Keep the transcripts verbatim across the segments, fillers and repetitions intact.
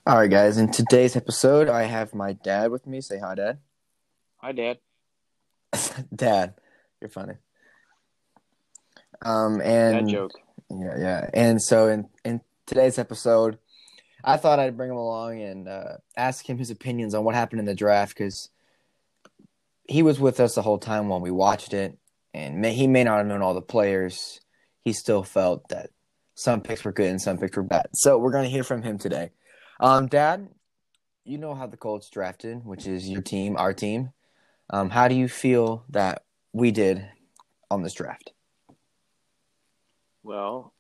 All right, guys. In today's episode, I have my dad with me. Say hi, Dad. Hi, Dad. Dad, you're funny. Um, Dad and joke. yeah, yeah. And so in in today's episode, I thought I'd bring him along and uh, ask him his opinions on what happened in the draft because he was with us the whole time while we watched it, and may, he may not have known all the players. He still felt that some picks were good and some picks were bad. So we're going to hear from him today. Um, Dad, you know how the Colts drafted, which is your team, our team. Um, how do you feel that we did on this draft? Well,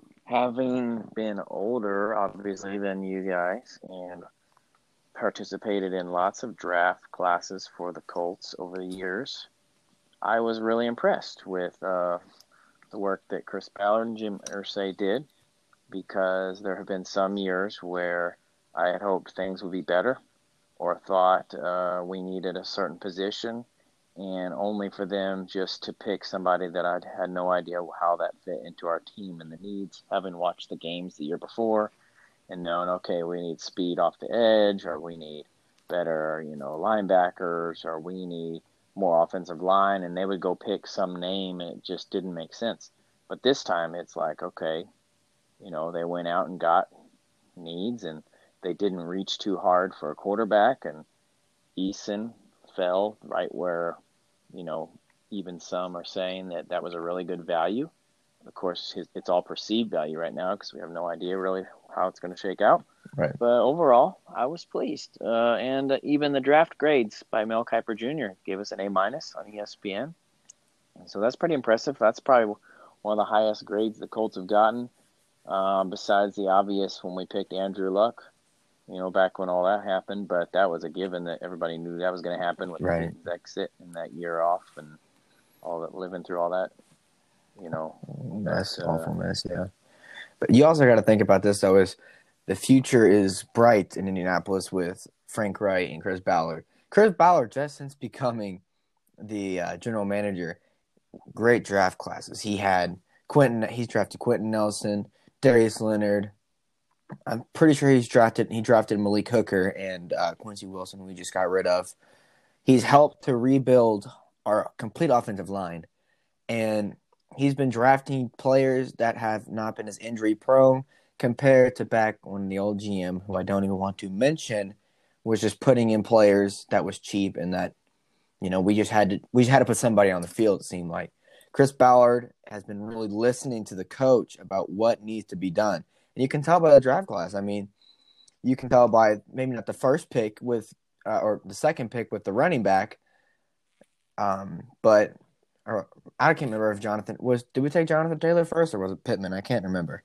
having been older, obviously, than you guys and participated in lots of draft classes for the Colts over the years, I was really impressed with uh, the work that Chris Ballard and Jim Irsay did because there have been some years where I had hoped things would be better or thought uh, we needed a certain position, and only for them just to pick somebody that I had no idea how that fit into our team and the needs, having watched the games the year before and known, okay, we need speed off the edge, or we need better, you know, linebackers, or we need more offensive line, and they would go pick some name, and it just didn't make sense. But this time, it's like, okay, you know, they went out and got needs, and they didn't reach too hard for a quarterback, and Eason fell right where, you know, even some are saying that that was a really good value. Of course, his, it's all perceived value right now because we have no idea really how it's going to shake out. Right. But overall, I was pleased. Uh, and uh, even the draft grades by Mel Kiper Junior gave us an A minus on E S P N. And so that's pretty impressive. That's probably one of the highest grades the Colts have gotten, um, besides the obvious when we picked Andrew Luck, you know, back when all that happened. But that was a given that everybody knew that was going to happen with Right. Peyton's exit and that year off and all that, living through all that, you know. But Mess, uh, awful mess, yeah. But you also got to think about this though: is the future is bright in Indianapolis with Frank Wright and Chris Ballard. Chris Ballard, just since becoming the uh, general manager, great draft classes. He had Quentin. He's drafted Quentin Nelson, Darius Leonard. I'm pretty sure he's drafted. He drafted Malik Hooker and uh, Quincy Wilson, who we just got rid of. He's helped to rebuild our complete offensive line, and he's been drafting players that have not been as injury prone compared to back when the old G M, who I don't even want to mention, was just putting in players that was cheap and that you know we just had to we just had to put somebody on the field. It seemed like Chris Ballard has been really listening to the coach about what needs to be done, and you can tell by the draft class. I mean, you can tell by maybe not the first pick with uh, or the second pick with the running back, um, but or, I can't remember if Jonathan was. Did we take Jonathan Taylor first or was it Pittman? I can't remember.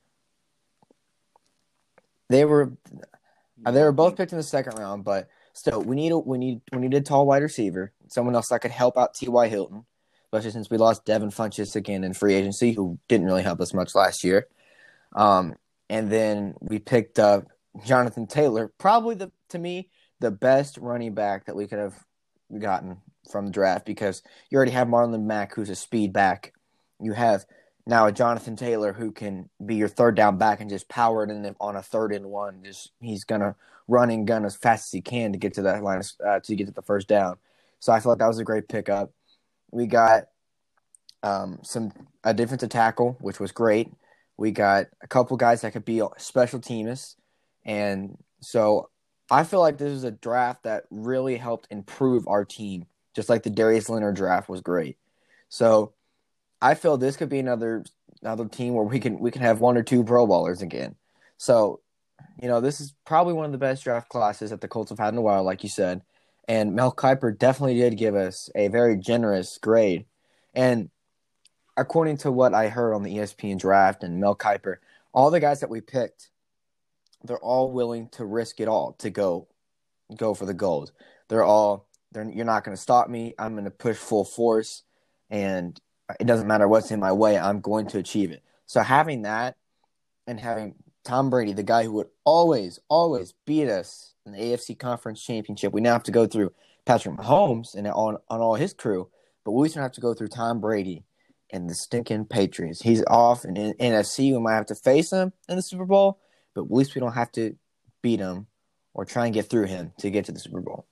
They were uh, they yeah, were I both think picked in the second round, but still, we need a we need we need a tall wide receiver, someone else that could help out T Y. Hilton, especially since we lost Devin Funchess again in free agency, who didn't really help us much last year. Um, and then we picked up Jonathan Taylor, probably the to me the best running back that we could have gotten from the draft because you already have Marlon Mack, who's a speed back. You have now a Jonathan Taylor who can be your third down back and just power it in on a third and one. Just he's gonna run and gun as fast as he can to get to that line uh, to get to the first down. So I feel like that was a great pickup. We got um, some a defensive tackle, which was great. We got a couple guys that could be special teamists, and so I feel like this is a draft that really helped improve our team, just like the Darius Leonard draft was great. So I feel this could be another another team where we can we can have one or two Pro Bowlers again. So you know this is probably one of the best draft classes that the Colts have had in a while, like you said. And Mel Kiper definitely did give us a very generous grade, and according to what I heard on the E S P N draft and Mel Kiper, all the guys that we picked, they're all willing to risk it all to go go for the gold. They're all they're you're not going to stop me. I'm going to push full force, and it doesn't matter what's in my way. I'm going to achieve it. So having that and having Tom Brady, the guy who would always always beat us in the A F C Conference Championship, we now have to go through Patrick Mahomes and on on all his crew, but we still have to go through Tom Brady and the stinking Patriots. He's off in N F C. We might have to face him in the Super Bowl, but at least we don't have to beat him or try and get through him to get to the Super Bowl.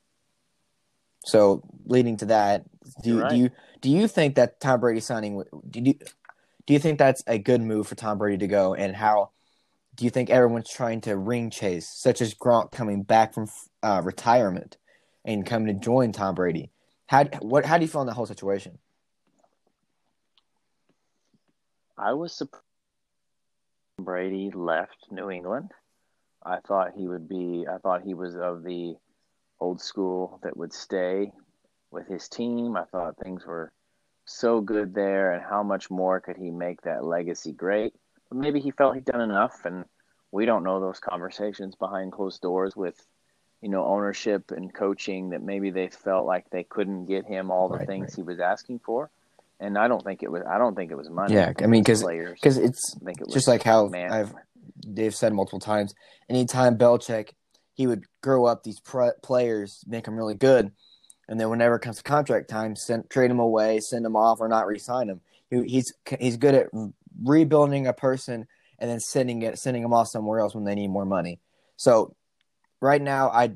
So, leading to that, do you, right. do you do you think that Tom Brady signing do you do you think that's a good move for Tom Brady to go, and how do you think everyone's trying to ring chase, such as Gronk coming back from uh, retirement and coming to join Tom Brady? How what how do you feel in that whole situation? I was surprised Brady left New England. I thought he would be. I thought he was of the old school that would stay with his team. I thought things were so good there, and how much more could he make that legacy great? But maybe he felt he'd done enough, and we don't know those conversations behind closed doors with, you know, ownership and coaching, that maybe they felt like they couldn't get him all the Right, things right. he was asking for. And I don't think it was. I don't think it was money. Yeah, I I think it mean, was because players. because it's I think it just was like how man. I've Dave said multiple times. Anytime Belichick, he would grow up these pre- players, make them really good, and then whenever it comes to contract time, send trade them away, send them off, or not re-sign them. He, he's he's good at rebuilding a person and then sending it sending them off somewhere else when they need more money. So right now, I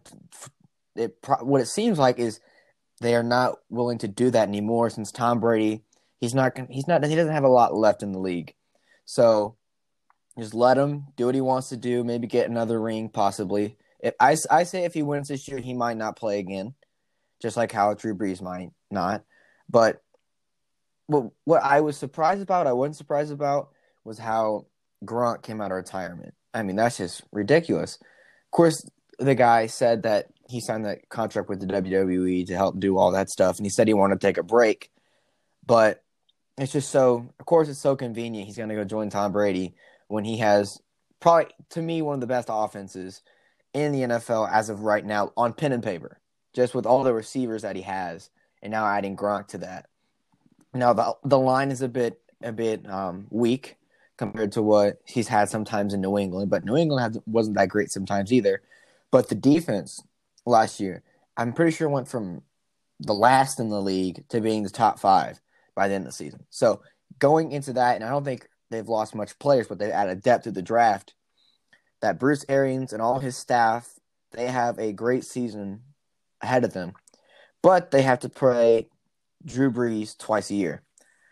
it what it seems like is they are not willing to do that anymore since Tom Brady. He's not. He's not. He doesn't have a lot left in the league, so just let him do what he wants to do. Maybe get another ring, possibly. If I, I say if he wins this year, he might not play again, just like how Drew Brees might not. But what what I was surprised about, I wasn't surprised about, was how Gronk came out of retirement. I mean, that's just ridiculous. Of course, the guy said that he signed that contract with the W W E to help do all that stuff, and he said he wanted to take a break. But it's just so, of course, it's so convenient. He's going to go join Tom Brady when he has probably, to me, one of the best offenses in the N F L as of right now on pen and paper, just with all the receivers that he has, and now adding Gronk to that. Now the the line is a bit a bit um, weak compared to what he's had sometimes in New England, but New England had, wasn't that great sometimes either. But the defense last year, I'm pretty sure went from the last in the league to being the top five by the end of the season. So going into that, and I don't think they've lost much players, but they've added depth to the draft, that Bruce Arians and all his staff, they have a great season ahead of them. But they have to play Drew Brees twice a year.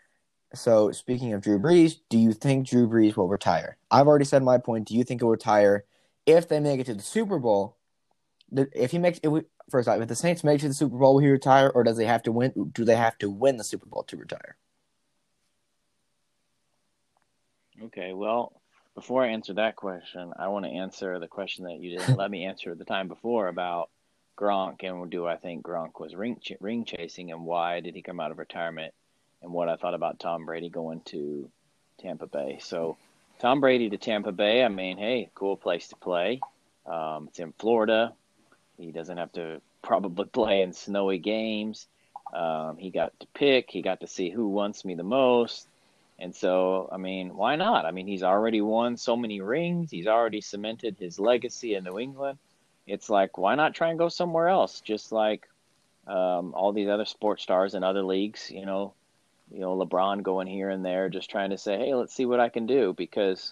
So speaking of Drew Brees, do you think Drew Brees will retire? I've already said my point. Do you think he'll retire if they make it to the Super Bowl? If he makes it, first off, if the Saints make it to the Super Bowl, will he retire, or does they have to win? Do they have to win the Super Bowl to retire? Okay, well, before I answer that question, I want to answer the question that you didn't let me answer the time before about Gronk, and do I think Gronk was ring ch- ring chasing, and why did he come out of retirement, and what I thought about Tom Brady going to Tampa Bay. So Tom Brady to Tampa Bay, I mean, hey, cool place to play. Um, it's in Florida. He doesn't have to probably play in snowy games. Um, he got to pick. He got to see who wants me the most. And so, I mean, why not? I mean, he's already won so many rings. He's already cemented his legacy in New England. It's like, why not try and go somewhere else? Just like um, all these other sports stars in other leagues, you know, you know, LeBron going here and there, just trying to say, hey, let's see what I can do. Because,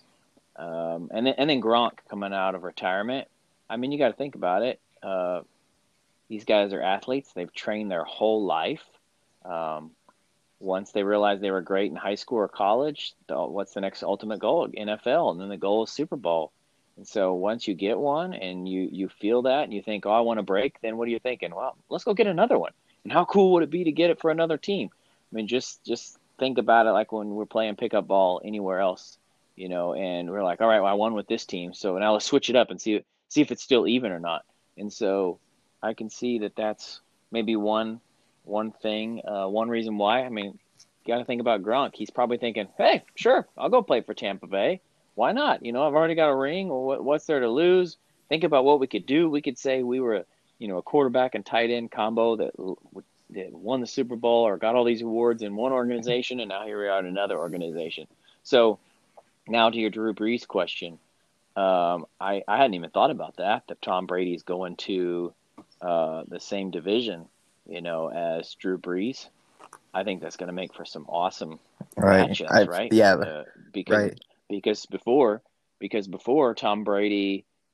um, and then and then Gronk coming out of retirement. I mean, you got to think about it. Uh, these guys are athletes. They've trained their whole life. Um, once they realize they were great in high school or college, what's the next ultimate goal? N F L, and then the goal is Super Bowl. And so once you get one and you, you feel that and you think, oh, I want a break, then what are you thinking? Well, let's go get another one. And how cool would it be to get it for another team? I mean, just just think about it like when we're playing pickup ball anywhere else, you know, and we're like, all right, well, I won with this team, so now let's switch it up and see see if it's still even or not. And so I can see that that's maybe one one thing, uh, one reason why. I mean, you got to think about Gronk. He's probably thinking, hey, sure, I'll go play for Tampa Bay. Why not? You know, I've already got a ring. Well, what, what's there to lose? Think about what we could do. We could say we were, you know, a quarterback and tight end combo that, that won the Super Bowl or got all these awards in one organization, and now here we are in another organization. So now to your Drew Brees question. Um, I, I hadn't even thought about that, that Tom Brady's going to uh, the same division, you know, as Drew Brees. I think that's going to make for some awesome Right. matchups, I right? yeah. Uh, because Right. because before because before Tom Brady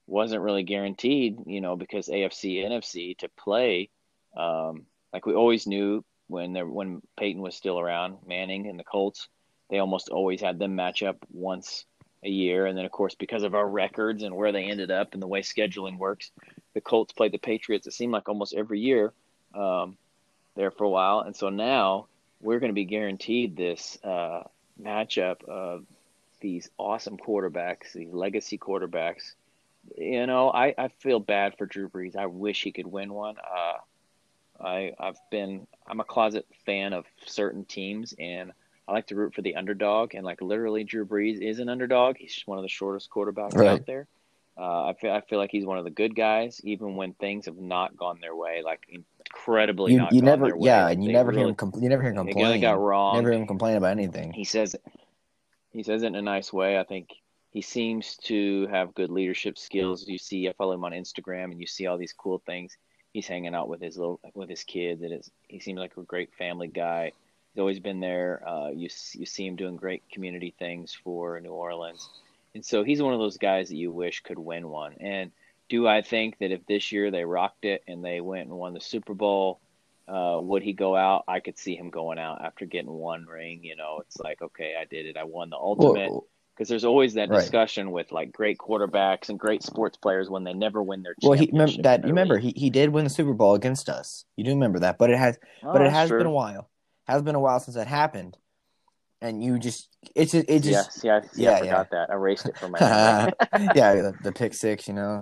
wasn't really guaranteed, you know, because A F C, N F C to play. Um, like we always knew when there when Peyton was still around, Manning and the Colts, they almost always had them match up once a year. And then, of course, because of our records and where they ended up and the way scheduling works, the Colts played the Patriots. It seemed like almost every year um, there for a while. And so now we're going to be guaranteed this uh, matchup of these awesome quarterbacks, these legacy quarterbacks. You know, I, I feel bad for Drew Brees. I wish he could win one. Uh, I I've been I'm a closet fan of certain teams, and I like to root for the underdog. And like literally, Drew Brees is an underdog. He's just one of the shortest quarterbacks Right. out there. Uh, I feel I feel like he's one of the good guys, even when things have not gone their way, like incredibly You not you gone never their way. yeah, Like and you they never hear him really compl- you never hear him they got, they got complain. Never wronged. hear him complain about anything. He says he says it in a nice way. I think he seems to have good leadership skills. You see, I follow him on Instagram, and you see all these cool things. He's hanging out with his little with his kids. It is he seems like a great family guy. He's always been there. Uh, you you see him doing great community things for New Orleans, and so he's one of those guys that you wish could win one. And do I think that if this year they rocked it and they went and won the Super Bowl, uh, would he go out? I could see him going out after getting one ring. You know, it's like, okay, I did it. I won the ultimate. Well, Because there's always that right. discussion with like great quarterbacks and great sports players when they never win their Well, he remember championship in that you their remember league. he, he did win the Super Bowl against us. You do remember that, but it has but Oh, it that's has been a true. while. Has been a while since that happened, and you just it's just, it See, I, just see, I, see, I yeah forgot that. I erased it from my memory. yeah yeah the, the pick six, you know.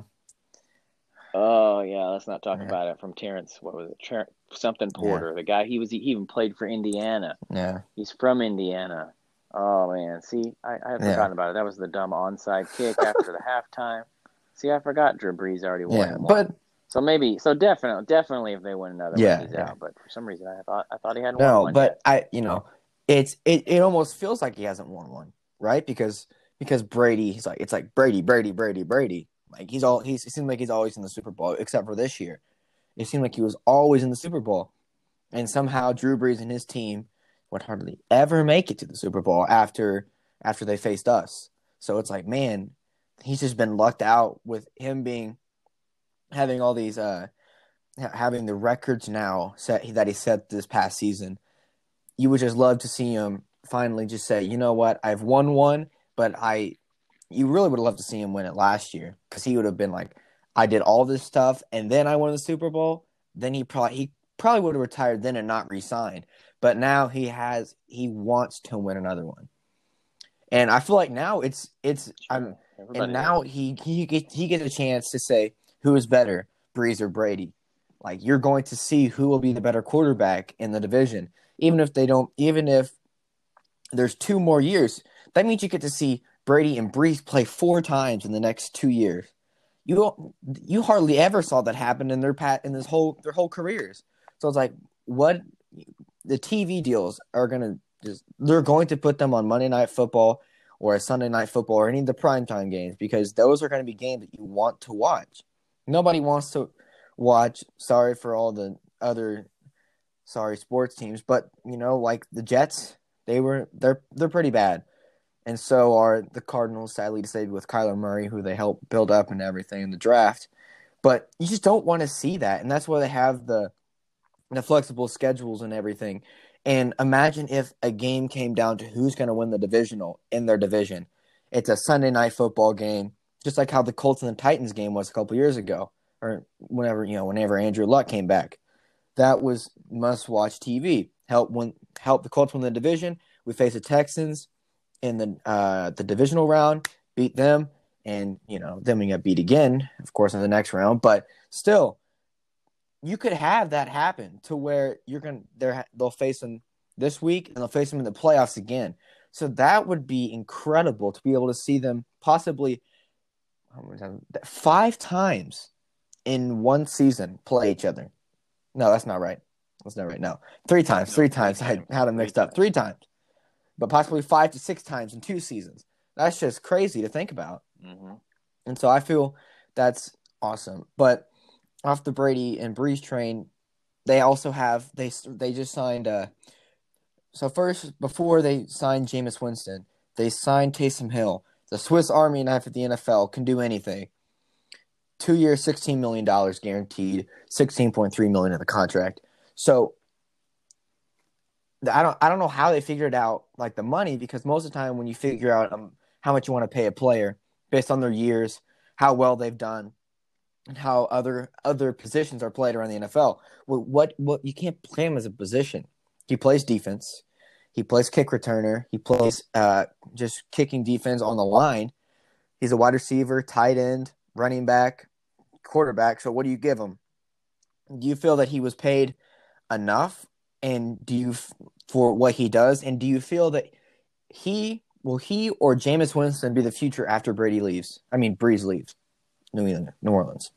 Oh yeah, let's not talk Yeah, about it. From Terrence, what was it? Ter- something yeah, Porter, the guy. He was he even played for Indiana. yeah, He's from Indiana. Oh man, see, I, I had yeah, forgotten about it. That was the dumb onside kick after the halftime. See, I forgot Drew Brees already yeah. won one. But So maybe, so definitely, definitely, if they win another ring, yeah, he's yeah. out. But for some reason, I thought I thought he hadn't won No, one yet. but I you know it's it, it almost feels like he hasn't won one, right? Because because Brady, he's like it's like Brady, Brady, Brady, Brady. Like he's all he's it seems like he's always in the Super Bowl, except for this year. It seemed like he was always in the Super Bowl. And somehow Drew Brees and his team would hardly ever make it to the Super Bowl after after they faced us. So it's like, man, he's just been lucked out with him being having all these uh having the records now set that he set this past season. You would just love to see him finally just say, you know what, I've won one, but I you really would love to see him win it last year because he would have been like, I did all this stuff and then I won the Super Bowl. Then he probably he probably would have retired then and not re-signed. But now he has he wants to win another one, and I feel like now it's it's I'm True, and everybody now does. he he gets he gets a chance to say who is better, Breeze or Brady. Like you're going to see who will be the better quarterback in the division, even if they don't, even if there's two more years. That means you get to see Brady and Breeze play four times in the next two years. You don't, you hardly ever saw that happen in their pat in this whole their whole careers. So it's like what the T V deals are gonna just they're going to put them on Monday Night Football or a Sunday Night Football or any of the primetime games because those are going to be games that you want to watch. Nobody wants to watch. Sorry for all the other sorry sports teams, but you know, like the Jets, they were they're they're pretty bad, and so are the Cardinals. Sadly to say, with Kyler Murray, who they helped build up and everything in the draft. But you just don't want to see that, and that's why they have the the flexible schedules and everything. And imagine if a game came down to who's going to win the divisional in their division. It's a Sunday night football game, just like how the Colts and the Titans game was a couple years ago, or whenever you know, whenever Andrew Luck came back. That was must-watch T V. Help win, help the Colts win the division. We face the Texans in the uh, the divisional round, beat them, and you know then we got beat again, of course, in the next round. But still, you could have that happen to where you're gonna they're they'll face them this week and they'll face them in the playoffs again. So that would be incredible to be able to see them possibly five times in one season play each other. No, that's not right. That's not right. No, three times. No, Three three times. I times. had them Three mixed up. times. Three times, but possibly five to six times in two seasons. That's just crazy to think about. Mm-hmm. And so I feel that's awesome. But off the Brady and Breeze train, they also have they they just signed. Uh, so first, before they signed Jameis Winston, they signed Taysom Hill. The Swiss Army knife at the N F L can do anything. two years, sixteen million dollars guaranteed, sixteen point three million dollars of the contract. So I don't I don't know how they figured out like the money, because most of the time when you figure out um, how much you want to pay a player based on their years, how well they've done, and how other other positions are played around the N F L. Well, what what you can't play him as a position. He plays defense. He plays kick returner. He plays uh, just kicking defense on the line. He's a wide receiver, tight end, running back, quarterback. So what do you give him? Do you feel that he was paid enough, and do you for what he does, and do you feel that he will he or Jameis Winston be the future after Brady leaves? I mean, Breeze leaves New England, New Orleans.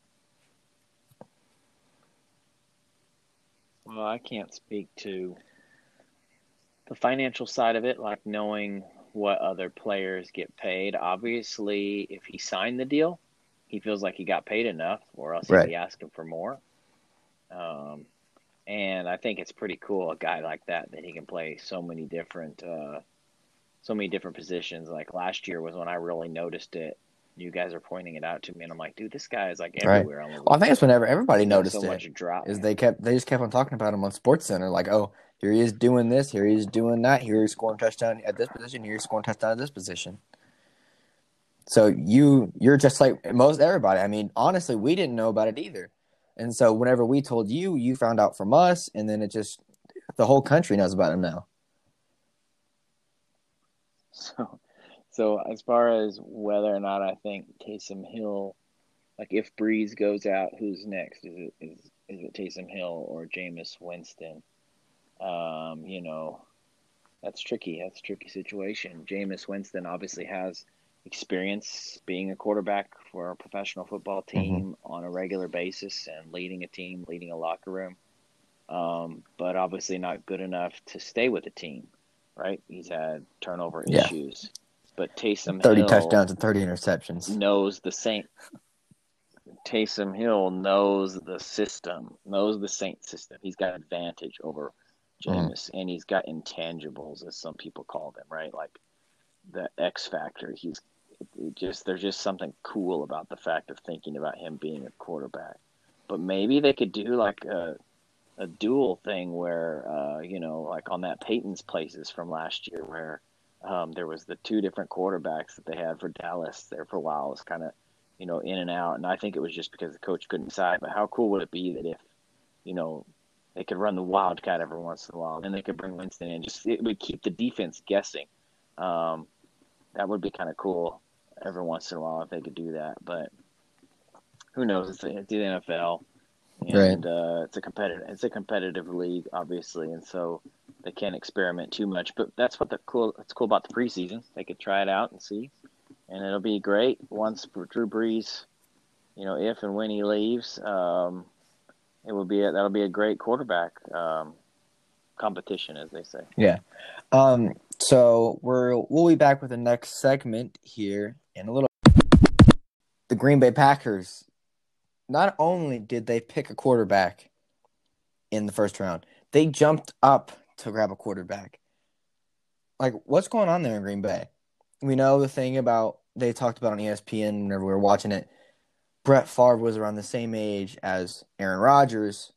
Well, I can't speak to the financial side of it, like knowing what other players get paid. Obviously, if he signed the deal, he feels like he got paid enough, or else he'd Right. be asking for more. Um, and I think it's pretty cool, a guy like that, that he can play so many different, uh, so many different positions. Like last year was when I really noticed it. You guys are pointing it out to me, and I'm like, dude, this guy is like Right. everywhere on the Well, I think weekend. it's whenever everybody He's got noticed so it. much drop. Is they kept they just kept on talking about him on Sports Center, like, oh, here he is doing this, here he is doing that, here he's scoring touchdown at this position, here he's scoring touchdown at this position. So you you're just like most everybody. I mean, honestly, we didn't know about it either. And so whenever we told you, you found out from us, and then it just the whole country knows about him now. So, so as far as whether or not I think Taysom Hill, like if Breeze goes out, who's next? Is it is is it Taysom Hill or Jameis Winston? Um, you know, that's tricky. That's a tricky situation. Jameis Winston obviously has experience being a quarterback for a professional football Mm-hmm. team on a regular basis and leading a team, leading a locker room. Um, but obviously not good enough to stay with the team, right? He's had turnover Yeah. issues. But Taysom thirty Hill touchdowns and thirty interceptions. knows the Saint. Taysom Hill knows the system, knows the Saint system. He's got advantage over Jameis, mm. and he's got intangibles, as some people call them, right? Like the X factor. He's just there's just something cool about the fact of thinking about him being a quarterback. But maybe they could do like a a dual thing where, uh, you know, like on that Peyton's Places from last year, where um, there was the two different quarterbacks that they had for Dallas there for a while. It was kind of, you know, in and out. And I think it was just because the coach couldn't decide. But how cool would it be that if, you know, they could run the Wildcat every once in a while, and they could bring Winston in? Just it would keep the defense guessing. Um, that would be kind of cool every once in a while if they could do that. But who knows? It's the, it's the N F L. And Right. uh, it's a competitive, it's a competitive league, obviously, and so they can't experiment too much. But that's what the cool, it's cool about the preseason. They could try it out and see, and it'll be great once Drew Brees, you know, if and when he leaves, um, it will be a, that'll be a great quarterback um, competition, as they say. Yeah. Um. So we're we'll be back with the next segment here in a little. The Green Bay Packers. Not only did they pick a quarterback in the first round, they jumped up to grab a quarterback. Like, what's going on there in Green Bay? We know the thing about, they talked about on E S P N whenever we were watching it, Brett Favre was around the same age as Aaron Rodgers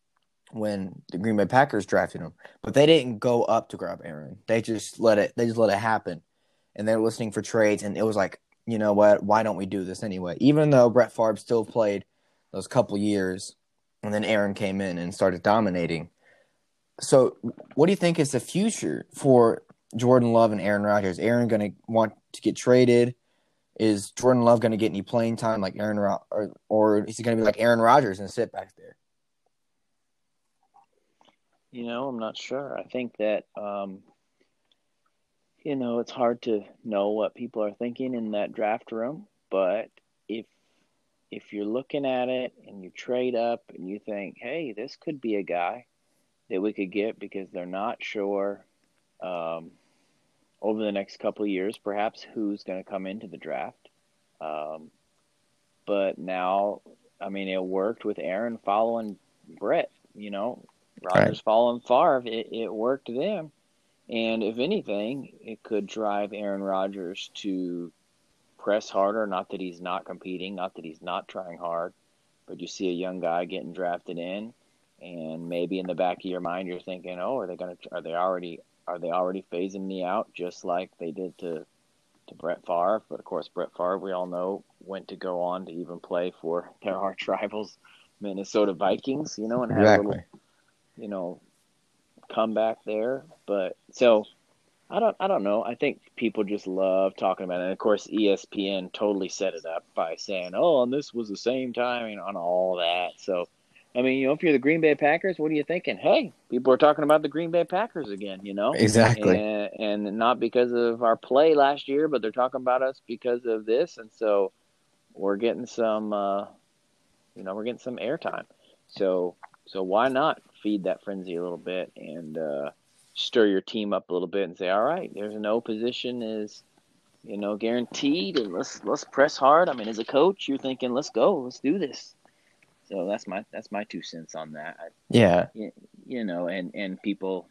when the Green Bay Packers drafted him. But they didn't go up to grab Aaron. They just let it, they just let it happen. And they were listening for trades, and it was like, you know what, why don't we do this anyway? Even though Brett Favre still played those couple years, and then Aaron came in and started dominating. So what do you think is the future for Jordan Love and Aaron Rodgers? Aaron going to want to get traded? Is Jordan Love going to get any playing time like Aaron Ro- or, or is he going to be like Aaron Rodgers and sit back there? You know, I'm not sure. I think that, um, you know, it's hard to know what people are thinking in that draft room, but if if you're looking at it and you trade up and you think, hey, this could be a guy that we could get because they're not sure um, over the next couple of years, perhaps who's going to come into the draft. Um, but now, I mean, it worked with Aaron following Brett, you know, Rodgers right. following Favre. It, it worked them. And if anything, it could drive Aaron Rodgers to press harder. Not that he's not competing, not that he's not trying hard, but you see a young guy getting drafted in, and maybe in the back of your mind you're thinking, oh, are they gonna are they already are they already phasing me out just like they did to to Brett Favre? But of course, Brett Favre, we all know, went to go on to even play for their arch rivals, Minnesota Vikings, you know, and had a Exactly. little, you know, comeback there. But so I don't I don't know. I think people just love talking about it. And of course, E S P N totally set it up by saying, "Oh, and this was the same timing on all that." So, I mean, you know, if you're the Green Bay Packers, what are you thinking? Hey, people are talking about the Green Bay Packers again, you know, Exactly. and and not because of our play last year, but they're talking about us because of this, and so we're getting some, uh, you know, we're getting some airtime. So, so why not feed that frenzy a little bit and uh, stir your team up a little bit and say, all right, there's no position is, you know, guaranteed, and let's let's press hard. I mean, as a coach, you're thinking, let's go, let's do this. So that's my that's my two cents on that. I, Yeah. you, you know, and and people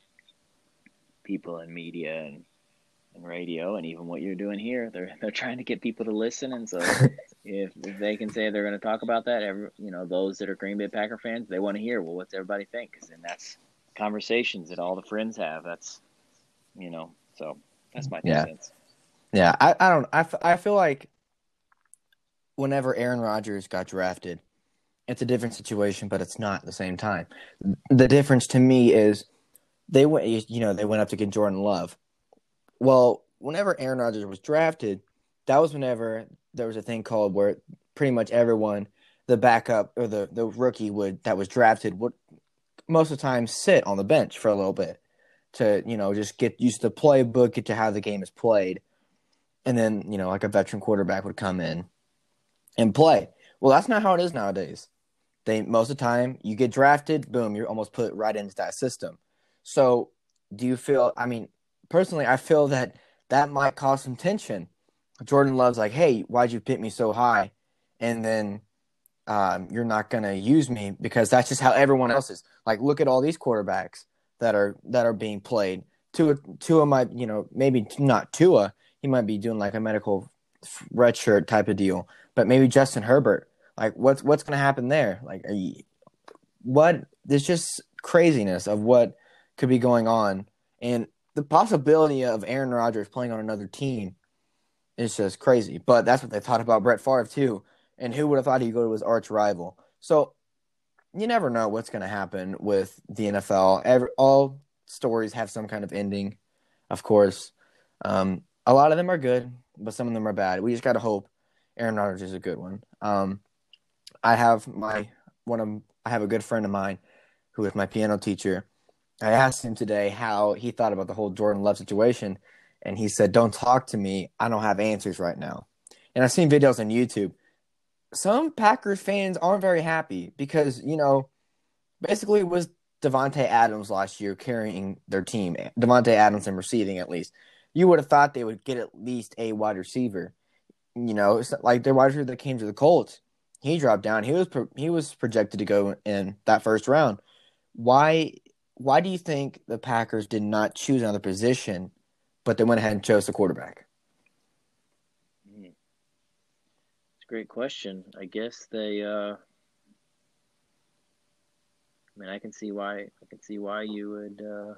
people in media and and radio and even what you're doing here, they're they're trying to get people to listen, and so if, if they can say they're going to talk about that, every, you know, those that are Green Bay Packer fans, they want to hear, well, what's everybody think? Because then that's conversations that all the friends have. That's, you know, so that's my two Yeah. cents. Yeah. I, I don't. I, f- I feel like whenever Aaron Rodgers got drafted, it's a different situation, but it's not at the same time. The difference to me is they went. You know, they went up to get Jordan Love. Well, whenever Aaron Rodgers was drafted, that was whenever there was a thing called where pretty much everyone, the backup or the, the rookie would that was drafted would most of the time sit on the bench for a little bit to, you know, just get used to the playbook, get to how the game is played. And then, you know, like a veteran quarterback would come in and play. Well, that's not how it is nowadays. They most of the time you get drafted, boom, you're almost put right into that system. So, do you feel? I mean, personally, I feel that that might cause some tension. Jordan Love's like, "Hey, why'd you pick me so high?" And then um, you're not gonna use me because that's just how everyone else is. Like, look at all these quarterbacks that are that are being played. Tua, Tua might, you know, maybe not Tua. He might be doing like a medical red shirt type of deal, but maybe Justin Herbert. Like, what's what's gonna happen there? Like, are you, what? There's just craziness of what could be going on, and the possibility of Aaron Rodgers playing on another team is just crazy. But that's what they thought about Brett Favre too. And who would have thought he'd go to his arch rival? So you never know what's going to happen with the N F L. Every, all stories have some kind of ending, of course. Um, a lot of them are good, but some of them are bad. We just got to hope Aaron Rodgers is a good one. Um, I have my one of I have a good friend of mine who is my piano teacher. I asked him today how he thought about the whole Jordan Love situation, and he said, "Don't talk to me. I don't have answers right now." And I've seen videos on YouTube. Some Packers fans aren't very happy because, you know, basically it was Devontae Adams last year carrying their team. Devontae Adams and receiving at least. You would have thought they would get at least a wide receiver. You know, it's like their wide receiver that came to the Colts. He dropped down. He was pro- he was projected to go in that first round. Why why do you think the Packers did not choose another position, but they went ahead and chose the quarterback? Mm, it's a great question. I guess they. Uh, I mean, I can see why. I can see why you would. Uh,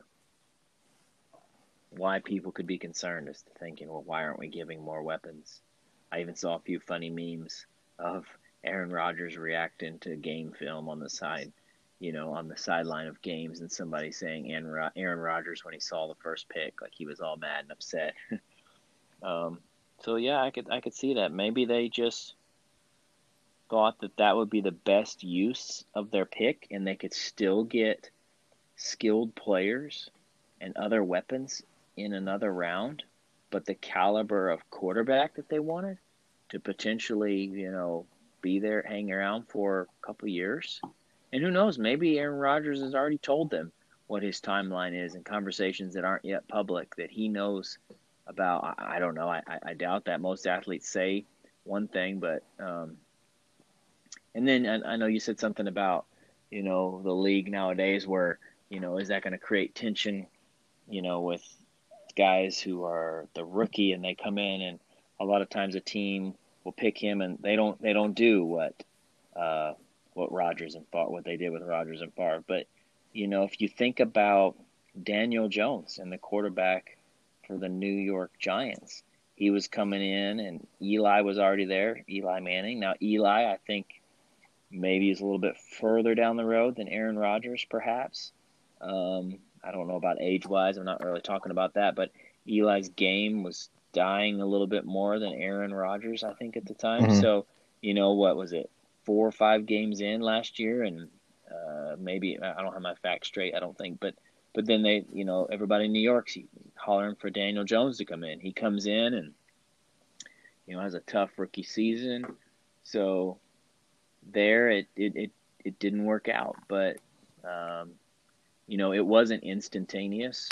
why people could be concerned as to thinking, well, why aren't we giving more weapons? I even saw a few funny memes of Aaron Rodgers reacting to game film on the side, you know, on the sideline of games, and somebody saying Aaron, Aaron Rodgers when he saw the first pick, like he was all mad and upset. um, so yeah, I could I could see that. Maybe they just thought that that would be the best use of their pick, and they could still get skilled players and other weapons in another round, but the caliber of quarterback that they wanted to potentially, you know, be there, hang around for a couple years. And who knows, maybe Aaron Rodgers has already told them what his timeline is in conversations that aren't yet public that he knows about. I, I don't know. I, I doubt that. Most athletes say one thing, but um, and then I, I know you said something about, you know, the league nowadays where, you know, is that going to create tension, you know, with guys who are the rookie and they come in and a lot of times a team will pick him and they don't they don't do what uh, what Rodgers and Favre, what they did with Rodgers and Favre. But you know, if you think about Daniel Jones and the quarterback for the New York Giants, he was coming in and Eli was already there, Eli Manning. Now Eli, I think maybe is a little bit further down the road than Aaron Rodgers, perhaps. Um, I don't know about age-wise. I'm not really talking about that, but Eli's game was dying a little bit more than Aaron Rodgers, I think, at the time. Mm-hmm. So, you know, what was it, four or five games in last year, and uh, maybe I don't have my facts straight, I don't think, but but then they, you know, everybody in New York's hollering for Daniel Jones to come in. He comes in and, you know, has a tough rookie season. So there, it it it, it didn't work out, but. Um, You know, it wasn't instantaneous,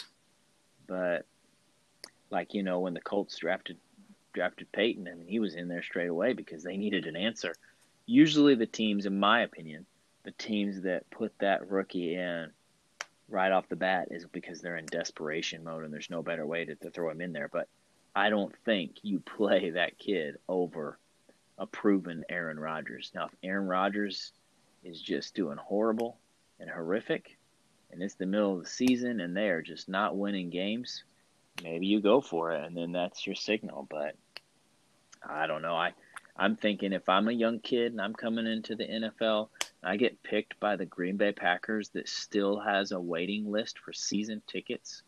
but like, you know, when the Colts drafted drafted Peyton, I mean, he was in there straight away because they needed an answer. Usually the teams, in my opinion, the teams that put that rookie in right off the bat is because they're in desperation mode and there's no better way to, to throw him in there. But I don't think you play that kid over a proven Aaron Rodgers. Now, if Aaron Rodgers is just doing horrible and horrific, and it's the middle of the season and they are just not winning games, maybe you go for it and then that's your signal. But I don't know. I, I'm thinking if I'm a young kid and I'm coming into the N F L, and I get picked by the Green Bay Packers that still has a waiting list for season tickets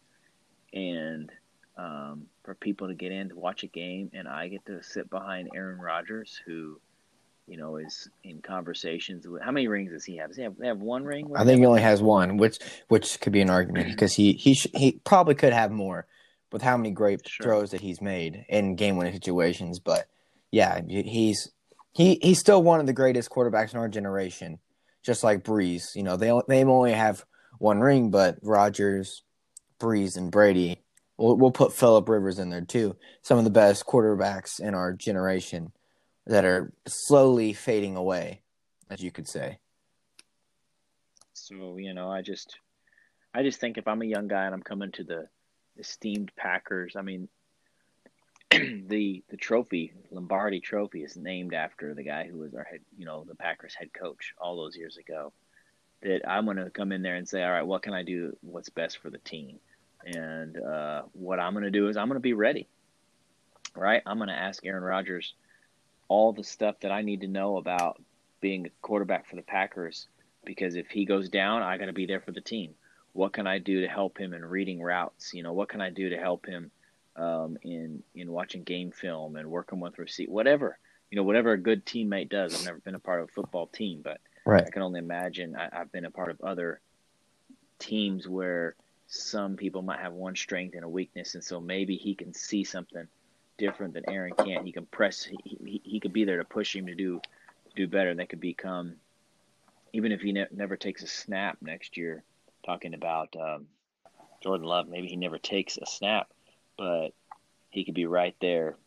and um, for people to get in to watch a game, and I get to sit behind Aaron Rodgers, who you know, is in conversations with. How many rings does he have? Does he have, they have one ring? I think he only has one, which which could be an argument because he he sh- he probably could have more with how many great Sure. throws that he's made in game winning situations. But yeah, he's he he's still one of the greatest quarterbacks in our generation, just like Breeze. You know, they they only have one ring, but Rodgers, Breeze, and Brady. We'll, we'll put Phillip Rivers in there too. Some of the best quarterbacks in our generation that are slowly fading away, as you could say. So, you know, I just I just think if I'm a young guy and I'm coming to the esteemed Packers, I mean, the the trophy, Lombardi Trophy, is named after the guy who was our head, you know, the Packers head coach all those years ago. That I'm going to come in there and say, all right, what can I do? What's best for the team? And uh, what I'm going to do is I'm going to be ready, right? I'm going to ask Aaron Rodgers all the stuff that I need to know about being a quarterback for the Packers, because if he goes down, I got to be there for the team. What can I do to help him in reading routes? You know, what can I do to help him um, in in watching game film and working with receipt, whatever, you know, whatever a good teammate does. I've never been a part of a football team, but right. I can only imagine. I, I've been a part of other teams where some people might have one strength and a weakness, and so maybe he can see something different than Aaron can't. He can press. He, he, he could be there to push him to do do better. And they could become, even if he ne- never takes a snap next year. Talking about um, Jordan Love, maybe he never takes a snap, but he could be right there.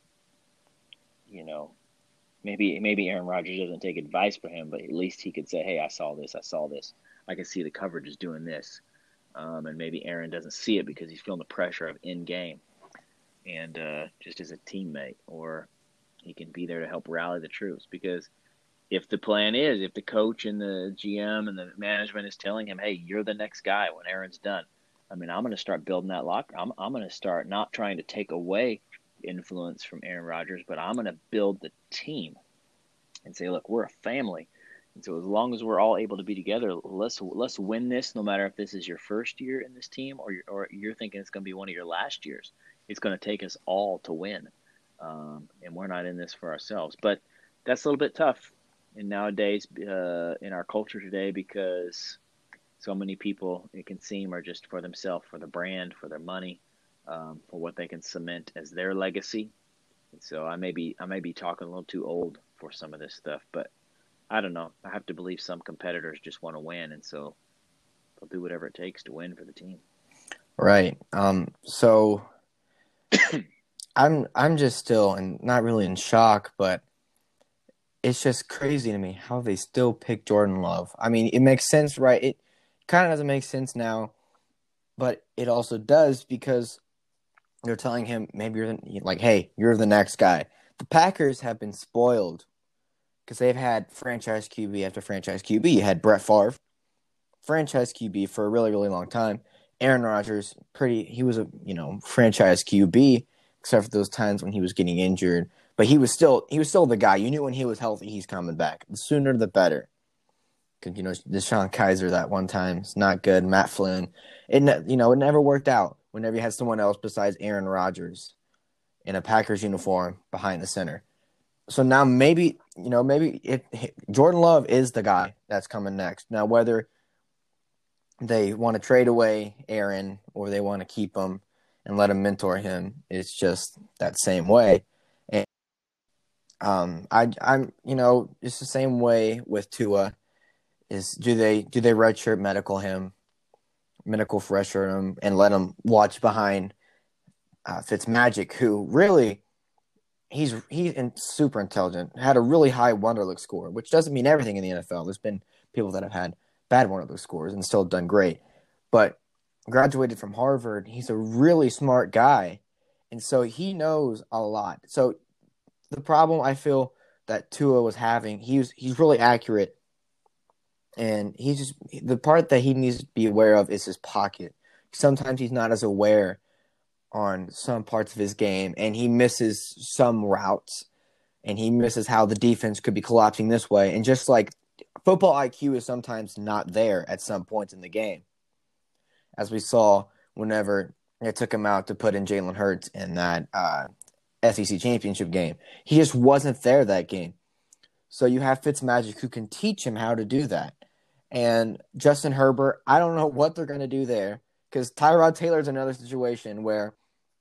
You know, maybe maybe Aaron Rodgers doesn't take advice from him, but at least he could say, "Hey, I saw this. I saw this. I can see the coverage is doing this." Um, and maybe Aaron doesn't see it because he's feeling the pressure of in game. And uh, just as a teammate, or he can be there to help rally the troops. Because if the plan is, if the coach and the G M and the management is telling him, hey, you're the next guy when Aaron's done, I mean, I'm going to start building that locker. I'm, I'm going to start not trying to take away influence from Aaron Rodgers, but I'm going to build the team and say, look, we're a family. And so as long as we're all able to be together, let's let's win this, no matter if this is your first year in this team or you're, or you're thinking it's going to be one of your last years. It's going to take us all to win, um, and we're not in this for ourselves. But that's a little bit tough in nowadays uh, in our culture today, because so many people, it can seem, are just for themselves, for the brand, for their money, um, for what they can cement as their legacy. And so I may be I may be talking a little too old for some of this stuff, but I don't know. I have to believe some competitors just want to win, and so they'll do whatever it takes to win for the team. Right. Um. So. I'm I'm just still and not really in shock, but it's just crazy to me how they still pick Jordan Love. I mean, it makes sense, right? It kind of doesn't make sense now, but it also does because they're telling him maybe you're the, like, hey, you're the next guy. the Packers have been spoiled because they've had franchise Q B after franchise Q B. You had Brett Favre, franchise Q B for a really, really long time. Aaron Rodgers, pretty he was a you know franchise Q B, except for those times when he was getting injured. But he was still he was still the guy. You knew when he was healthy, he's coming back. The sooner the better. Because you know DeShone Kizer that one time is not good. Matt Flynn, it you know it never worked out. Whenever you had someone else besides Aaron Rodgers in a Packers uniform behind the center. So now maybe you know maybe it, it Jordan Love is the guy that's coming next. Now whether they want to trade away Aaron or they want to keep him and let him mentor him, it's just that same way. And um, I, I'm, you know, it's the same way with Tua. Is do they do they redshirt medical him, medical redshirt him, and let him watch behind uh, Fitzmagic, who really he's he's super intelligent, had a really high Wonderlic score, which doesn't mean everything in the N F L. There's been people that have had bad Wonderlic scores and still done great, but graduated from Harvard. He's a really smart guy, and so he knows a lot. So the problem I feel that Tua was having, he's he's really accurate, and he's just the part that he needs to be aware of is his pocket. Sometimes he's not as aware on some parts of his game, and he misses some routes, and he misses how the defense could be collapsing this way. And just like football I Q is sometimes not there at some points in the game, as we saw whenever they took him out to put in Jalen Hurts in that uh, S E C championship game. He just wasn't there that game. So you have Fitzmagic who can teach him how to do that. And Justin Herbert, I don't know what they're going to do there, because Tyrod Taylor is another situation where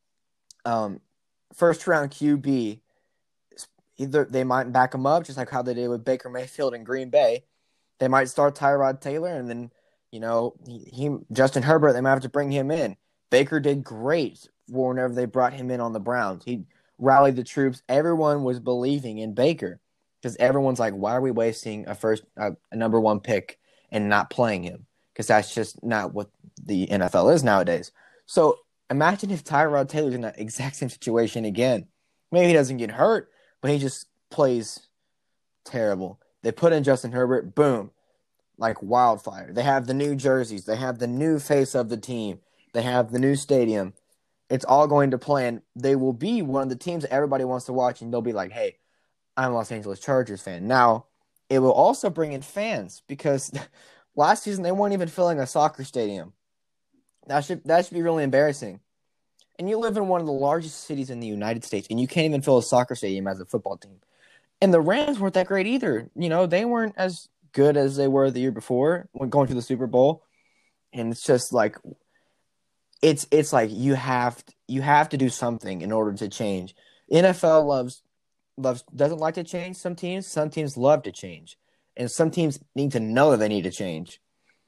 um, first-round Q B, either they might back him up, just like how they did with Baker Mayfield in Green Bay. They might start Tyrod Taylor, and then, you know, he, he Justin Herbert, they might have to bring him in. Baker did great whenever they brought him in on the Browns. He rallied the troops. Everyone was believing in Baker because everyone's like, why are we wasting a first uh, a number one pick and not playing him? Because that's just not what the N F L is nowadays. So imagine if Tyrod Taylor's in that exact same situation again. Maybe he doesn't get hurt, but he just plays terrible. They put in Justin Herbert, boom, like wildfire. They have the new jerseys. They have the new face of the team. They have the new stadium. It's all going to plan. They will be one of the teams that everybody wants to watch, and they'll be like, hey, I'm a Los Angeles Chargers fan. Now, it will also bring in fans because last season they weren't even filling a soccer stadium. That should that should be really embarrassing. And you live in one of the largest cities in the United States, and you can't even fill a soccer stadium as a football team. And the Rams weren't that great either. You know, they weren't as good as they were the year before when going to the Super Bowl. And it's just like it's it's like you have to, you have to do something in order to change. N F L loves loves doesn't like to change some teams. Some teams love to change. And some teams need to know that they need to change.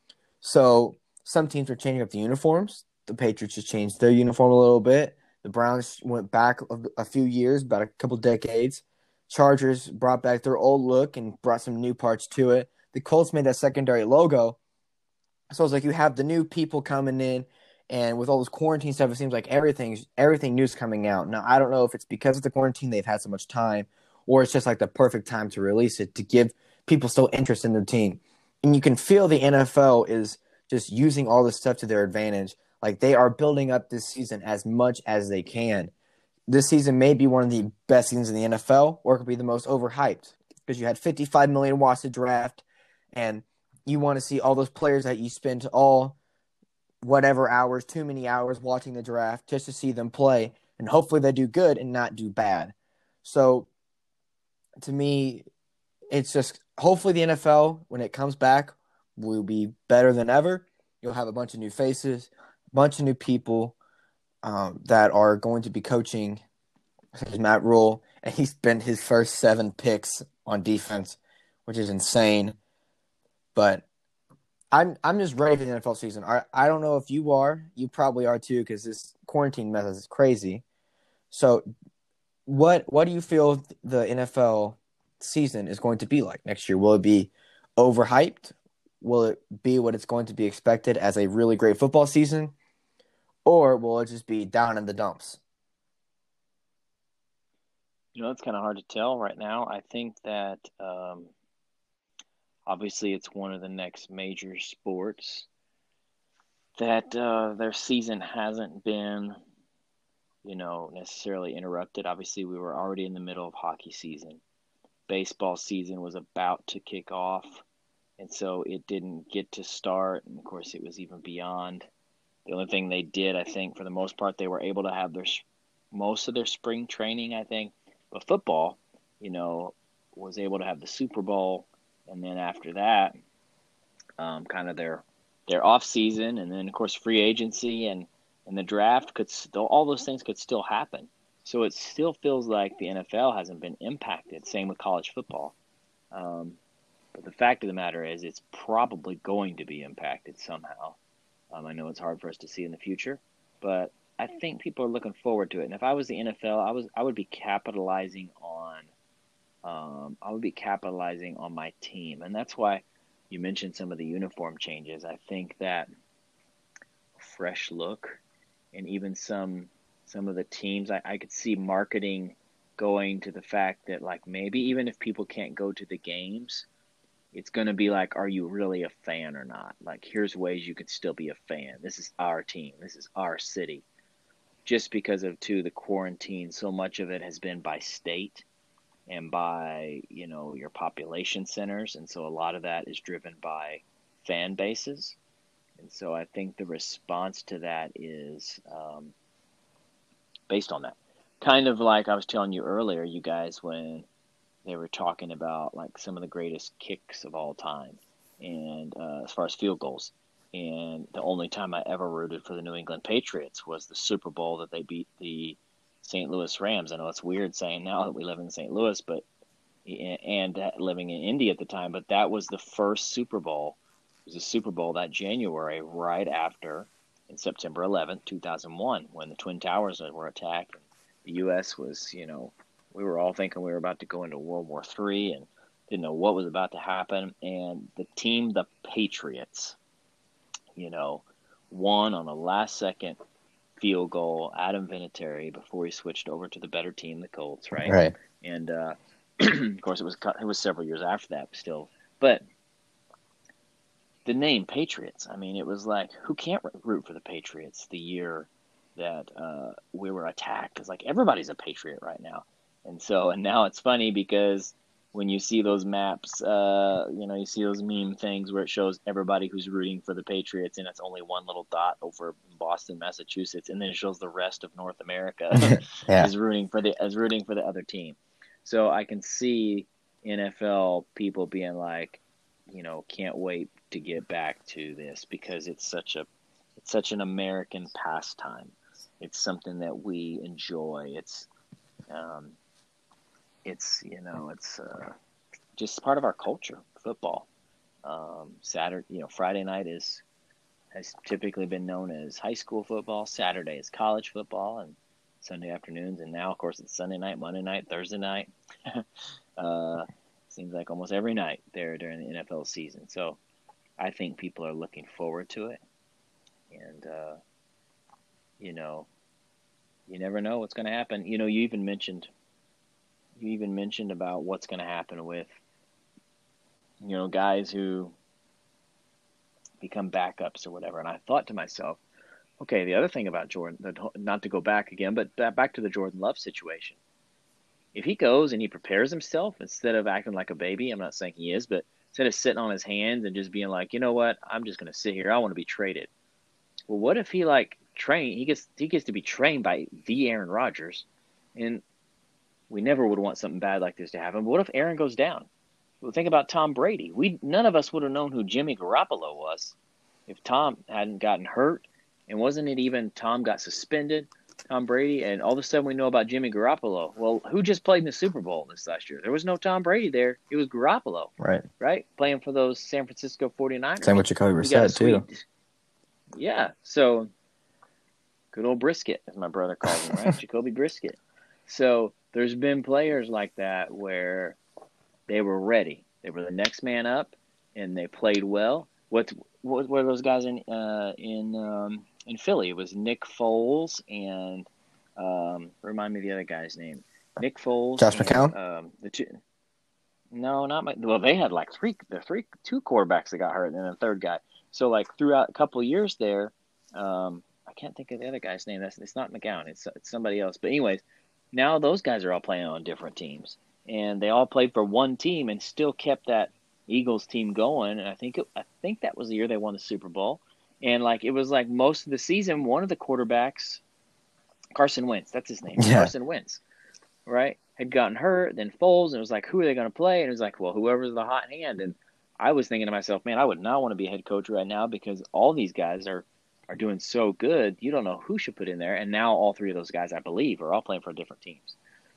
So some teams are changing up the uniforms. The Patriots just changed their uniform a little bit. The Browns went back a, a few years, about a couple decades. Chargers brought back their old look and brought some new parts to it. The Colts made that secondary logo. So it's like you have the new people coming in, and with all this quarantine stuff, it seems like everything's everything new's coming out. Now, I don't know if it's because of the quarantine they've had so much time, or it's just like the perfect time to release it to give people still interest in their team. And you can feel the N F L is just using all this stuff to their advantage. Like they are building up this season as much as they can. This season may be one of the best seasons in the N F L, or it could be the most overhyped because you had fifty-five million watch the draft, and you want to see all those players that you spent all whatever hours, too many hours watching the draft just to see them play, and hopefully they do good and not do bad. So to me, it's just hopefully the N F L, when it comes back, will be better than ever. You'll have a bunch of new faces, a bunch of new people um, that are going to be coaching. Such as Matt Rule, and he spent his first seven picks on defense, which is insane. But I'm I'm just ready for the N F L season. I, I don't know if you are. You probably are too, because this quarantine mess is crazy. So what what do you feel the N F L season is going to be like next year? Will it be overhyped? Will it be what it's going to be expected as a really great football season? Or will it just be down in the dumps? You know, it's kind of hard to tell right now. I think that um, obviously it's one of the next major sports that uh, their season hasn't been, you know, necessarily interrupted. Obviously, we were already in the middle of hockey season. Baseball season was about to kick off, and so it didn't get to start. And of course, it was even beyond. The only thing they did, I think, for the most part, they were able to have their most of their spring training, I think. But football, you know, was able to have the Super Bowl, and then after that, um, kind of their their off season, and then of course free agency and and the draft could still, all those things could still happen. So it still feels like the N F L hasn't been impacted. Same with college football. Um, but the fact of the matter is, it's probably going to be impacted somehow. Um, I know it's hard for us to see in the future, but I think people are looking forward to it. And if I was the N F L, I was I would be capitalizing on um, I would be capitalizing on my team, and that's why you mentioned some of the uniform changes. I think that fresh look, and even some some of the teams, I, I could see marketing going to the fact that, like, maybe even if people can't go to the games, it's going to be like, are you really a fan or not? Like, here's ways you can still be a fan. This is our team. This is our city. Just because of, too, the quarantine, so much of it has been by state and by, you know, your population centers. And so a lot of that is driven by fan bases. And so I think the response to that is um, based on that. Kind of like I was telling you earlier, you guys, when they were talking about like some of the greatest kicks of all time, and uh, as far as field goals. And the only time I ever rooted for the New England Patriots was the Super Bowl that they beat the Saint Louis Rams. I know it's weird saying now that we live in Saint Louis, but and living in Indy at the time, but that was the first Super Bowl. It was a Super Bowl that January, right after, in September eleventh, two thousand one, when the Twin Towers were attacked. And the U S was, you know, we were all thinking we were about to go into World War Three and didn't know what was about to happen. And the team, the Patriots, you know, won on a last-second field goal, Adam Vinatieri, before he switched over to the better team, the Colts, right? Right. And uh, of course, it was it was several years after that, still. But the name Patriots, I mean, it was like, who can't root for the Patriots the year that uh, we were attacked? It's like everybody's a Patriot right now. And so, and now it's funny because when you see those maps, uh, you know, you see those meme things where it shows everybody who's rooting for the Patriots, and it's only one little dot over Boston, Massachusetts, and then it shows the rest of North America Yeah. is rooting for the is rooting for the other team. So I can see N F L people being like, you know, can't wait to get back to this because it's such a it's such an American pastime. It's something that we enjoy. It's um, it's you know it's uh, just part of our culture. Football. Um, Saturday, you know, Friday night is has typically been known as high school football. Saturday is college football, and Sunday afternoons, and now of course it's Sunday night, Monday night, Thursday night. uh, seems like almost every night there during the N F L season. So I think people are looking forward to it, and uh, you know, you never know what's going to happen. You know, you even mentioned you even mentioned about what's going to happen with, you know, guys who become backups or whatever. And I thought to myself, okay, the other thing about Jordan, not to go back again, but back to the Jordan Love situation. If he goes and he prepares himself instead of acting like a baby, I'm not saying he is, but instead of sitting on his hands and just being like, you know what, I'm just going to sit here. I want to be traded. Well, what if he like train? He gets he gets to be trained by the Aaron Rodgers, and we never would want something bad like this to happen. But what if Aaron goes down? Well, think about Tom Brady. We none of us would have known who Jimmy Garoppolo was if Tom hadn't gotten hurt. And wasn't it even Tom got suspended, Tom Brady, and all of a sudden we know about Jimmy Garoppolo. Well, who just played in the Super Bowl this last year? There was no Tom Brady there. It was Garoppolo. Right. Right? Playing for those San Francisco forty-niners. Same with Jacoby Brissett, too. Yeah. So, good old Brisket, as my brother calls him, right? Jacoby Brisket. So, there's been players like that where they were ready. They were the next man up, and they played well. What what were those guys in uh, in um, in Philly? It was Nick Foles and um, remind me of the other guy's name. Nick Foles Josh and McCown. um, the two. No, not my. Well, they had like three, the three, two quarterbacks that got hurt, and then a third guy. So like throughout a couple of years there, um, I can't think of the other guy's name. That's it's not McGowan. It's it's somebody else. But anyways, now those guys are all playing on different teams, and they all played for one team and still kept that Eagles team going. And I think it, I think that was the year they won the Super Bowl. And like it was like most of the season, one of the quarterbacks, Carson Wentz, that's his name, Yeah. Carson Wentz, right, had gotten hurt. Then Foles, and it was like, who are they going to play? And it was like, well, whoever's the hot hand. And I was thinking to myself, man, I would not want to be a head coach right now because all these guys are are doing so good. You don't know who should put in there. And now all three of those guys, I believe, are all playing for different teams.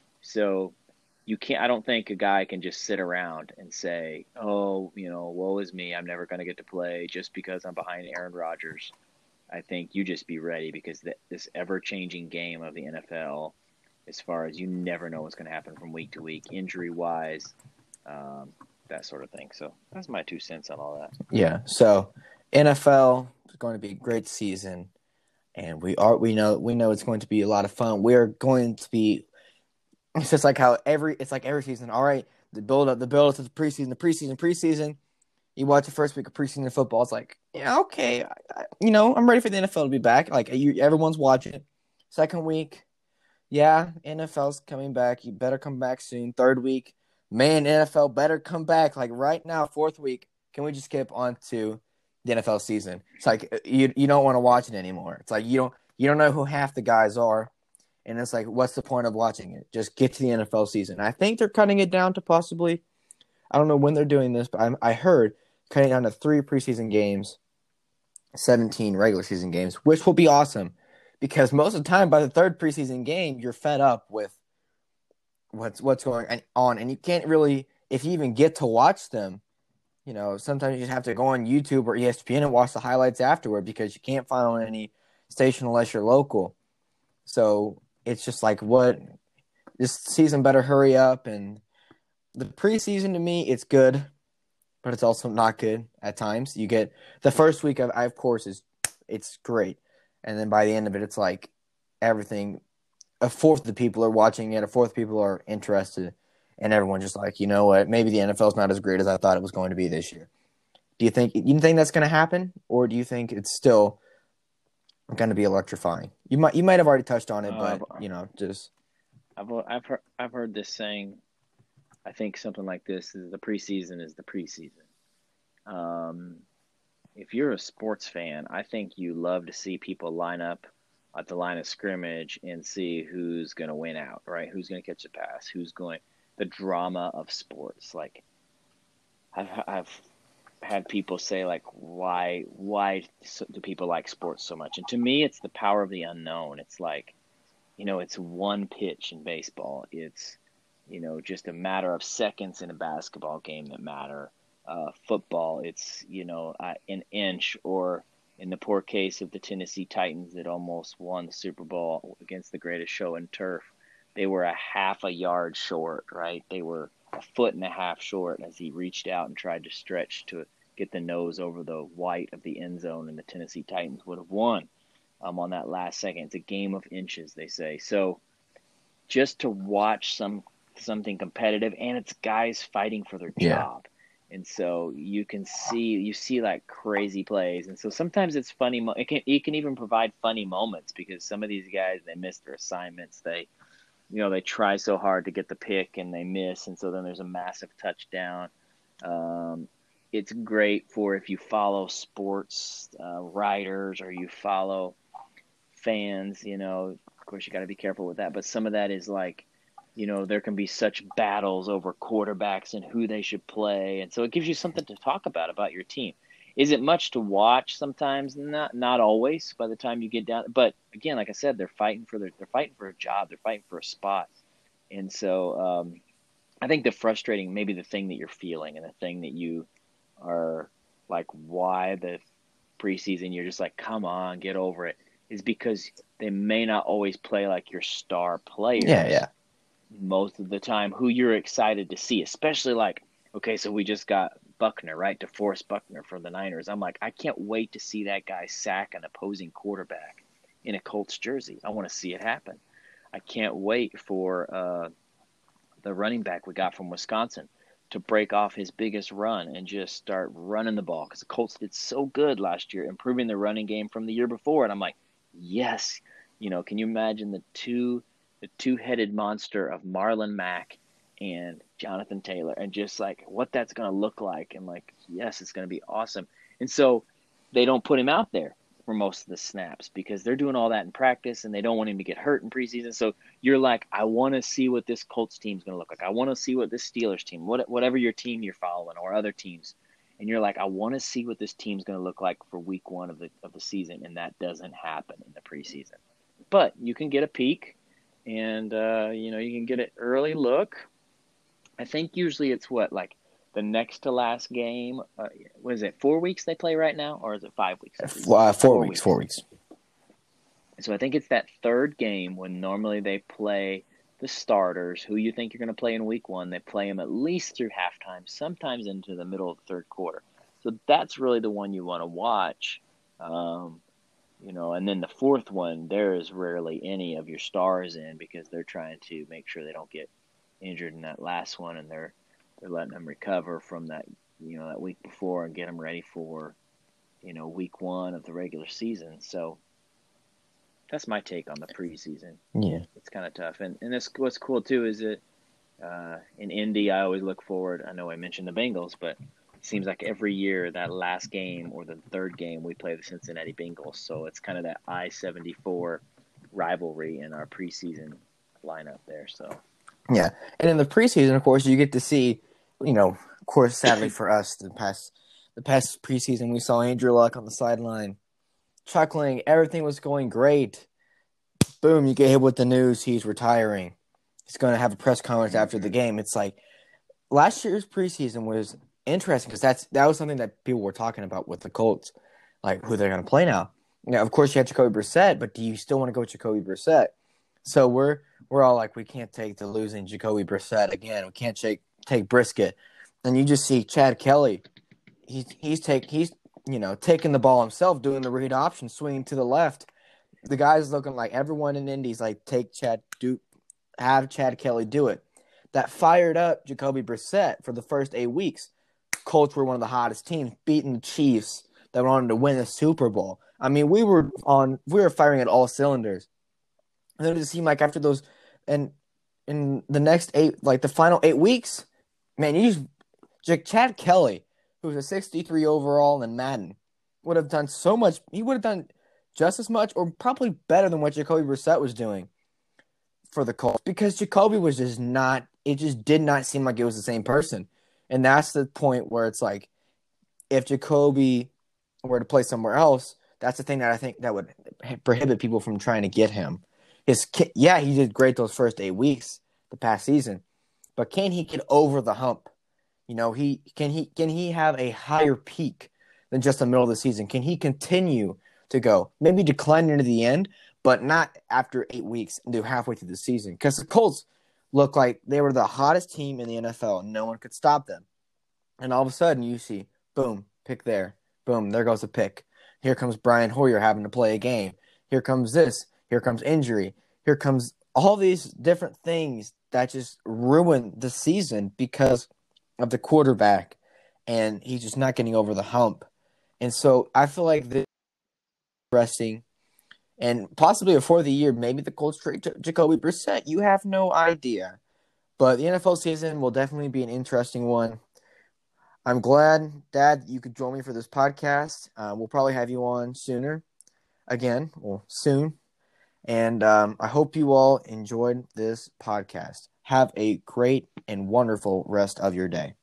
So you can't. I don't think a guy can just sit around and say, oh, you know, woe is me. I'm never going to get to play just because I'm behind Aaron Rodgers. I think you just be ready because the, this ever-changing game of the N F L, as far as you never know what's going to happen from week to week, injury-wise, um, that sort of thing. So that's my two cents on all that. Yeah. So N F L is going to be a great season, and we are we know we know it's going to be a lot of fun. We're going to be. It's just like how every it's like every season. All right, the build up, the build up to the preseason, the preseason, preseason. You watch the first week of preseason football. It's like, yeah, okay, I, I, you know, I'm ready for the N F L to be back. Like you, everyone's watching it. Second week, yeah, N F L's coming back. You better come back soon. Third week, man, N F L better come back. Like right now, fourth week, can we just skip on to the N F L season? It's like you you don't want to watch it anymore. It's like you don't you don't know who half the guys are, and it's like, what's the point of watching it? Just get to the N F L season. I think they're cutting it down to possibly, I don't know when they're doing this, but I, I heard cutting it down to three preseason games, seventeen regular season games, which will be awesome. Because most of the time, by the third preseason game, you're fed up with what's what's going on, and you can't really, if you even get to watch them, you know, sometimes you just have to go on YouTube or E S P N and watch the highlights afterward because you can't find on any station unless you're local. So it's just like, what, this season better hurry up. And the preseason to me, it's good, but it's also not good at times. You get the first week of, of course, is it's great. And then by the end of it, it's like everything, a fourth of the people are watching it, a fourth of people are interested, and everyone's just like, you know what, maybe the N F L is not as great as I thought it was going to be this year. Do you think you think that's going to happen, or do you think it's still going to be electrifying? You might you might have already touched on it, but Uh, you know, just I've I've heard I've heard this saying. I think something like this is the preseason is the preseason. Um, if you're a sports fan, I think you love to see people line up at the line of scrimmage and see who's going to win out, right? Who's going to catch a pass? Who's going the drama of sports. Like I've I've had people say like why why do people like sports so much? And to me, it's the power of the unknown. It's like, you know, it's one pitch in baseball. It's, you know, just a matter of seconds in a basketball game that matter. Uh, football, it's, you know, uh, an inch, or in the poor case of the Tennessee Titans that almost won the Super Bowl against the greatest show in turf, they were a half a yard short, right? They were a foot and a half short as he reached out and tried to stretch to get the nose over the white of the end zone, and the Tennessee Titans would have won um, on that last second. It's a game of inches, they say. So just to watch some something competitive, and it's guys fighting for their yeah. job. And so you can see, you see like crazy plays. And so sometimes it's funny. It can, it can even provide funny moments because some of these guys, they miss their assignments. They, you know, they try so hard to get the pick and they miss. And so then there's a massive touchdown. Um, it's great for if you follow sports uh, writers or you follow fans, you know, of course you got to be careful with that. But some of that is like, you know, there can be such battles over quarterbacks and who they should play. And so it gives you something to talk about, about your team. Is it much to watch sometimes? Not not always by the time you get down. But again, like I said, they're fighting for their they're fighting for a job. They're fighting for a spot. And so um, I think the frustrating, maybe the thing that you're feeling and the thing that you are like, why the preseason, you're just like, come on, get over it, is because they may not always play like your star players. Yeah, yeah. Most of the time, who you're excited to see, especially like, okay, so we just got Buckner, right? DeForest Buckner for the Niners. I'm like, I can't wait to see that guy sack an opposing quarterback in a Colts jersey. I want to see it happen. I can't wait for, uh, the running back we got from Wisconsin, to break off his biggest run and just start running the ball because the Colts did so good last year, improving the running game from the year before. And I'm like, yes, you know, can you imagine the two the two-headed monster of Marlon Mack and Jonathan Taylor, and just like what that's going to look like? And like, yes, it's going to be awesome. And so they don't put him out there for most of the snaps because they're doing all that in practice and they don't want him to get hurt in preseason. So you're like, I want to see what this Colts team is going to look like. I want to see what this Steelers team, what, whatever your team you're following or other teams. And you're like, I want to see what this team's going to look like for week one of the of the season. And that doesn't happen in the preseason. But you can get a peek and, uh, you know, you can get an early look. I think usually it's what, like the next to last game. Uh, what is it, four weeks they play right now? Or is it five weeks? Uh, four, four weeks, weeks, four weeks. So I think it's that third game when normally they play the starters, who you think you're going to play in week one. They play them at least through halftime, sometimes into the middle of the third quarter. So that's really the one you want to watch. Um, you know, and then the fourth one, there is rarely any of your stars in because they're trying to make sure they don't get injured in that last one, and they're they're letting them recover from that, you know, that week before and get them ready for, you know, week one of the regular season. So that's my take on the preseason. Yeah, it's kind of tough, and and this what's cool too is that uh, in Indy, I always look forward. I know I mentioned the Bengals, but it seems like every year that last game or the third game we play the Cincinnati Bengals. So it's kind of that I seventy-four rivalry in our preseason lineup there. So yeah, and in the preseason, of course, you get to see, you know, of course, sadly for us, the past the past preseason, we saw Andrew Luck on the sideline, chuckling. Everything was going great. Boom, you get hit with the news. He's retiring. He's going to have a press conference after the game. It's like last year's preseason was interesting because that's that was something that people were talking about with the Colts, like who they're going to play now. Now, of course, you had Jacoby Brissett, but do you still want to go with Jacoby Brissett? So we're we're all like, we can't take the losing Jacoby Brissett again. We can't take take Brisket. And you just see Chad Kelly. He's he's take he's you know taking the ball himself, doing the read option, swinging to the left. The guy's looking like everyone in Indy's like, take Chad, do have Chad Kelly do it. That fired up Jacoby Brissett for the first eight weeks. Colts were one of the hottest teams, beating the Chiefs that wanted to win the Super Bowl. I mean, we were on, we were firing at all cylinders. And then it just seemed like after those, and in the next eight, like the final eight weeks, man, you just, Chad Kelly, who was a sixty-three overall in Madden, would have done so much. He would have done just as much or probably better than what Jacoby Brissett was doing for the Colts because Jacoby was just not, it just did not seem like it was the same person. And that's the point where it's like, if Jacoby were to play somewhere else, that's the thing that I think that would prohibit people from trying to get him. His, yeah, he did great those first eight weeks the past season, but can he get over the hump? You know, he can he can he have a higher peak than just the middle of the season? Can he continue to go, maybe decline into the end, but not after eight weeks into halfway through the season? Because the Colts look like they were the hottest team in the N F L, and no one could stop them. And all of a sudden, you see, boom, pick there. Boom, there goes a pick. Here comes Brian Hoyer having to play a game. Here comes this. Here comes injury. Here comes all these different things that just ruin the season because of the quarterback, and he's just not getting over the hump. And so I feel like this interesting, and possibly before the year, maybe the Colts trade J- Jacoby Brissett. You have no idea. But the N F L season will definitely be an interesting one. I'm glad, Dad, you could join me for this podcast. Uh, we'll probably have you on sooner, again, well, soon. And um, I hope you all enjoyed this podcast. Have a great and wonderful rest of your day.